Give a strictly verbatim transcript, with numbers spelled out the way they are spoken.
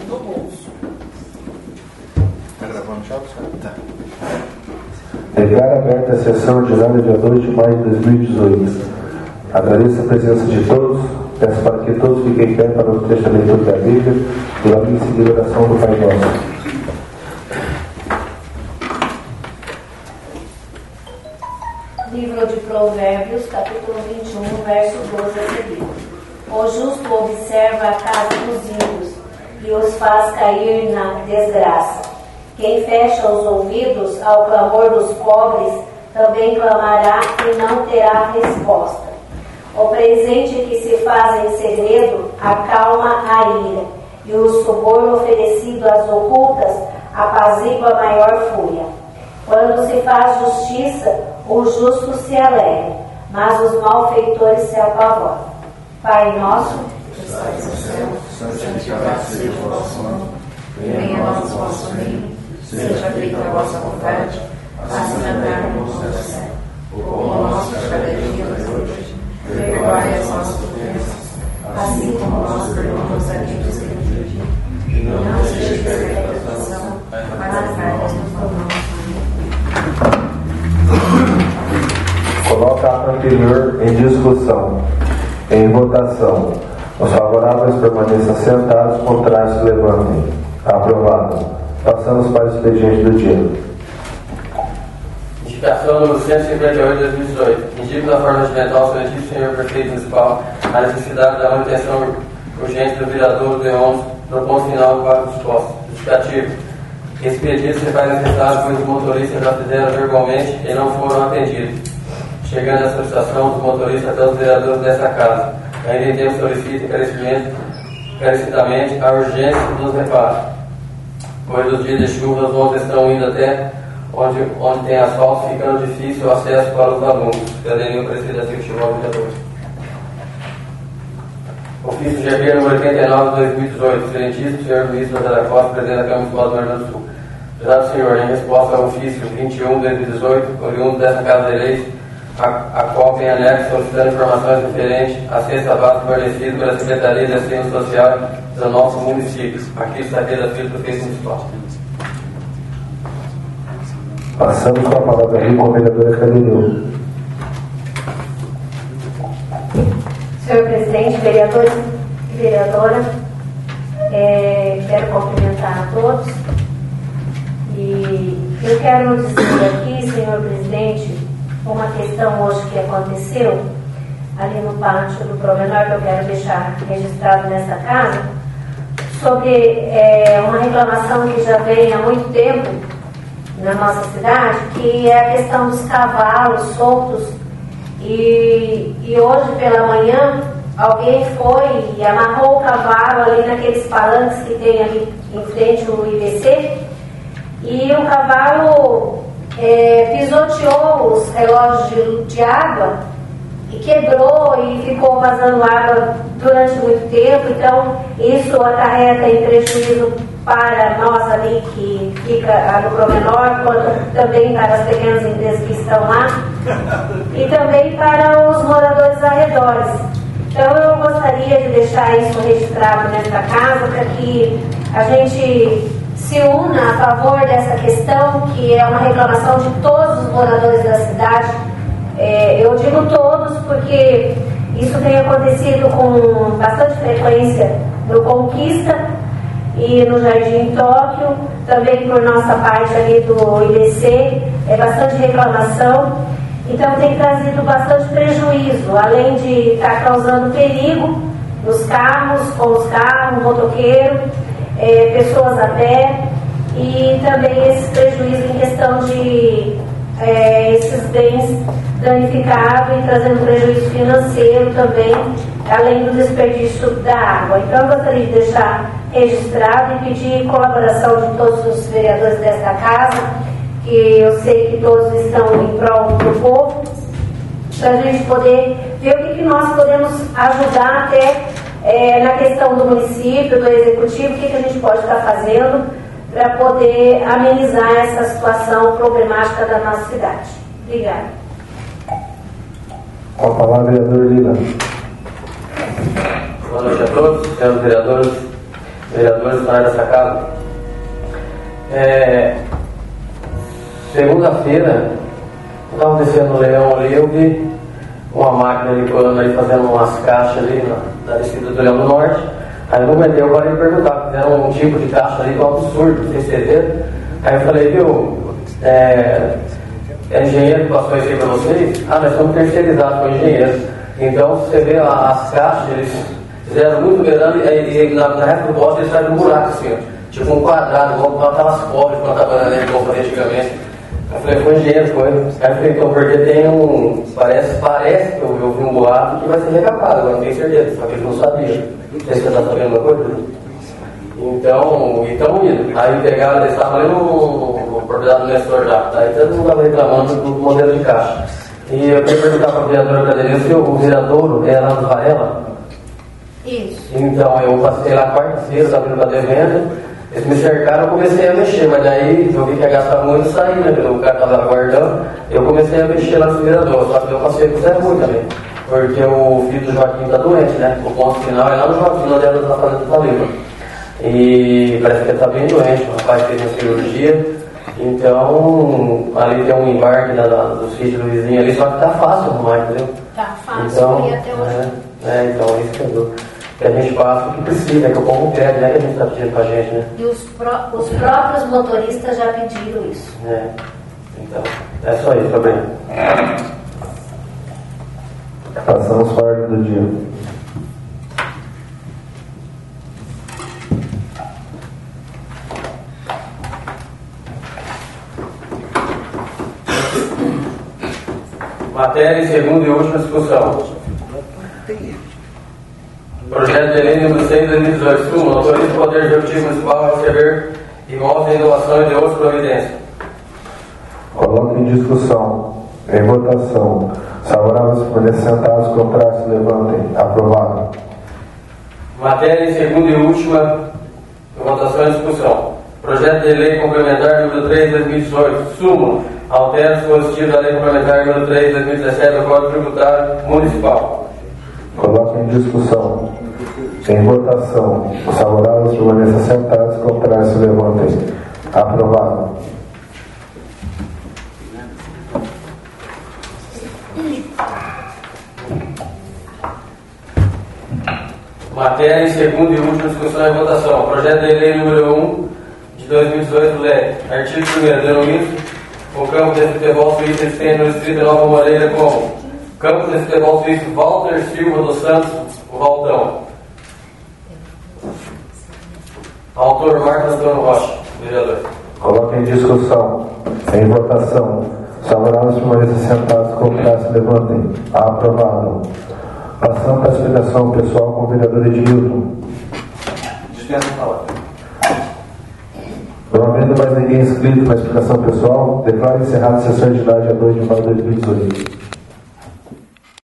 do bolso. Está gravando já? Tá. Declaro aberta a sessão ordinária dia dois de maio de dois mil e dezoito. Agradeço a presença de todos. Peço para que todos fiquem em pé para o trecho da leitura da Bíblia e logo em seguida a oração do Pai Nosso. Livro de Provérbios, capítulo vinte e um, verso doze a seguir. O justo observa a casa dos ímpios e os faz cair na desgraça. Quem fecha os ouvidos ao clamor dos pobres também clamará e não terá resposta. O presente que se faz em segredo acalma a ira, e o suborno oferecido às ocultas apazigua a maior fúria. Quando se faz justiça, o justo se alegra, mas os malfeitores se apavoram. Pai nosso, que estais no céu, santificado seja o vosso nome. Venha a nós o vosso reino. Seja feita a vossa vontade, assim na terra como no céu. O pão nosso de cada dia hoje. Perdoai as nossas ofensas, assim como nós perdoamos a quem nos ofende. E não nos deixeis cair na tentação, mas livrai-nos do mal. Coloca a anterior em discussão, em votação. Os favoráveis permaneçam sentados, contrários se levantem. Aprovado. Passamos para o expediente do dia. Indicação número cento e cinquenta e oito de dois mil e dezoito. Indico da forma regimental ao excelentíssimo senhor prefeito municipal a necessidade da manutenção urgente do virador de ônibus no ponto final do Parque dos Postos. Justificativo. Esse pedido se faz necessário pois os motoristas já fizeram verbalmente e não foram atendidos, chegando a solicitação dos motoristas até os vereadores dessa casa. Ainda em tempo solicita encarecidamente a urgência dos reparos, pois os dias de chuva os ônibus estão indo até onde, onde tem asfalto, ficando difícil o acesso para os alunos. Caderninho oferecido a Silvio vereador. Ofício G P número oitenta e nove de dois mil e dezoito. Excelentíssimo senhor Luiz Rosa Costa, presidente da Câmara Municipal do Rio Grande do Sul. Prezado senhor, em resposta ao ofício vinte e um de dois mil e dezoito, oriundo dessa Casa de Leis, a, a qual tem anexo solicitando informações referentes à cesta básica fornecida pela Secretaria de Assistência Social dos nossos municípios. Aqui está aqui da Filho, prefeito municipal. Passamos com a palavra aqui com a vereadora Cadenil. Senhor presidente, vereadores e vereadora, é, quero cumprimentar a todos e eu quero dizer aqui, senhor presidente, uma questão hoje que aconteceu ali no pátio do Promenor, que eu quero deixar registrado nessa casa, sobre é, uma reclamação que já vem há muito tempo na nossa cidade, que é a questão dos cavalos soltos. E, e hoje pela manhã alguém foi e amarrou o cavalo ali naqueles palanques que tem ali em frente ao I B C, e o cavalo é, pisoteou os relógios de, de água e quebrou e ficou vazando água durante muito tempo. Então isso acarreta em prejuízo para nós ali que fica no Promenor, quanto também para as pequenas empresas que estão lá e também para os moradores arredores. Então eu gostaria de deixar isso registrado nesta casa para que a gente se una a favor dessa questão, que é uma reclamação de todos os moradores da cidade. É, eu digo todos porque isso tem acontecido com bastante frequência no Conquista e no Jardim Tóquio, também por nossa parte ali do I B C, é bastante reclamação. Então tem trazido bastante prejuízo, além de estar causando perigo nos carros, com os carros, motoqueiro, é, pessoas a pé, e também esse prejuízo em questão de é, esses bens danificados e trazendo prejuízo financeiro também, além do desperdício da água. Então eu gostaria de deixar registrado e pedir colaboração de todos os vereadores desta casa, que eu sei que todos estão em prol do povo, para a gente poder ver o que, que nós podemos ajudar até é, na questão do município, do executivo, o que, que a gente pode estar fazendo para poder amenizar essa situação problemática da nossa cidade. Obrigada. Com a palavra, vereador Lila. Boa noite a todos, senhores vereadores. vereadores que estão nessa casa. É, Segunda-feira, eu estava descendo no Leão ali, eu vi uma máquina ali, ali fazendo umas caixas ali na, na descida do Leão do Norte. Aí no momento eu parei de perguntar, fizeram um tipo de caixa ali que é um absurdo, não sei se você vê. Aí eu falei, viu, é, é engenheiro que passou isso aí para vocês? Ah, nós somos terceirizados com engenheiros. Então, se você vê as caixas, eles fizeram muito grande e, e na, na reta do poste eles fazem um buraco assim, ó, tipo um quadrado, igual para aquelas pobres quando estava bananeira que eu fazia antigamente. Eu falei, foi engenheiro, foi. Aí eu falei, então, porque tem um. Parece, parece que eu, eu vi um boato que vai ser recapado, agora não tenho certeza, só que eles não sabiam. Não sei se você está sabendo uma coisa. Então, então indo. Aí pegaram, eles estavam ali no, no propriedade do Nestor já. Aí todo mundo estava reclamando do modelo de caixa. E eu queria perguntar para a vereadora Cadeirinha se o viradouro é lá no Varela. Isso. Então eu passei lá quarta-feira, estava indo para devenda. Eles me cercaram, eu comecei a mexer, mas daí eu vi que ia gastar muito e saí, né? O cara estava aguardando. Eu comecei a mexer lá no virador, só que eu passei com o Zé Rui também. Porque o filho do Joaquim está doente, né? O ponto final é lá no Joaquim, onde ela está fazendo saliva. E parece que ele está bem doente, o rapaz fez uma cirurgia. Então, ali tem um embarque da, da, do sítio do vizinho ali, só que tá fácil arrumar, entendeu? Tá fácil, então, e até hoje. É, é, então, isso que eu que a gente passa o que precisa, que o povo pede, né? Que a gente está pedindo pra gente, né? E os, pró os próprios motoristas já pediram isso. É, então, é só isso, Gabriel. Passamos para a ordem do dia. Matéria em segunda e última discussão. Projeto de lei número seis de dois mil e dezoito. um. Autoriza o Poder Executivo Municipal a receber imóveis em doação e de outras providências. Coloque em discussão, em votação. Favoráveis permaneçam sentados, contrários se levantem. Aprovado. Matéria em segunda e última votação e discussão. Projeto de lei complementar número três de dois mil e dezoito. Suma. Altera o dispositivo da lei complementar número três de dois mil e dezessete do Código Tributário Municipal. Coloque em discussão, em votação. Os favoráveis permaneçam sentados, contrários se levantem. Aprovado. Matéria em segunda e última discussão e votação. Projeto de lei número um de dois mil e dezoito, lei. Artigo primeiro. Denomina o campo de futebol suíço existente no distrito de Nova Moreira como Campo de futebol suíço Walter Silva dos Santos, o Valtão. Autor Marcos Antônio Rocha, vereador. Coloque em discussão, em votação. Os favoráveis permaneçam sentados, contrários se levantem. Aprovado. Passando para a explicação pessoal com o vereador Edmilton. Dispensa a palavra. Não havendo mais ninguém inscrito para a explicação pessoal, declaro encerrada a sessão ordinária dia dois de maio de dois mil e dezoito.